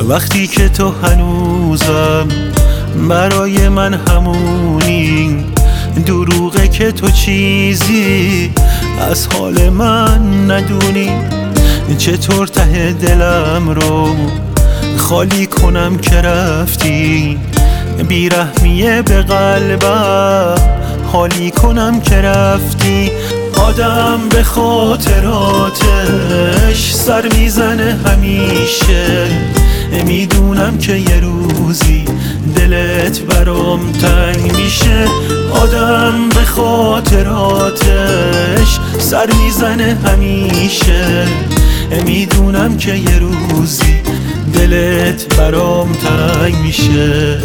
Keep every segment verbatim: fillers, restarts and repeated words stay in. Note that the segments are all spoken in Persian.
وقتی که تو هنوزم برای من همونی، دروغه که تو چیزی از حال من ندونی. چطور ته دلم رو خالی کنم که رفتی، بیرحمیه به قلبم حالی کنم که رفتی. آدم به خاطراتش سر میزنه همیشه، میدونم که یه روزی دلت برام تنگ میشه. آدم به خاطراتش سر میزنه همیشه، میدونم که یه روزی دلت برام تنگ میشه.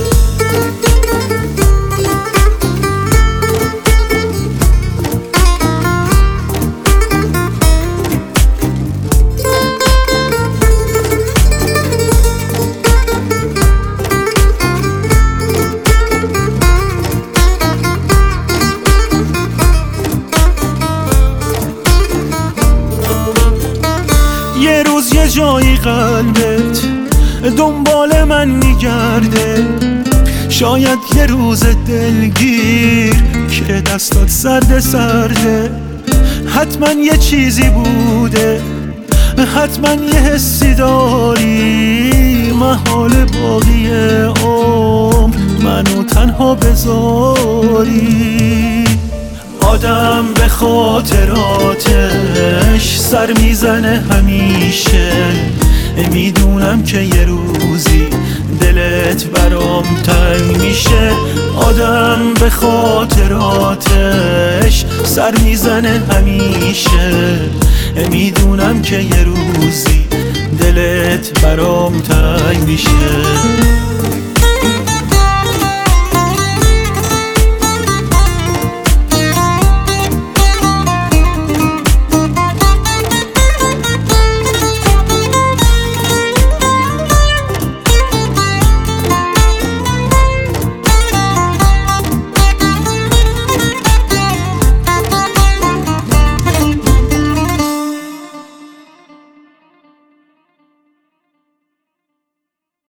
یه روز یه جایی قلبت دنبال من میگرده، شاید یه روز دلگیر که دستات سرد سرده. حتما یه چیزی بوده، حتما یه حسی داری، محال باقی عمر منو تنها بذاری. آدم به خاطراتش سر میزنه همیشه، میدونم که یه روزی دلت برام تنگ میشه. آدم به خاطراتش سر میزنه همیشه، میدونم که یه روزی دلت برام تنگ میشه.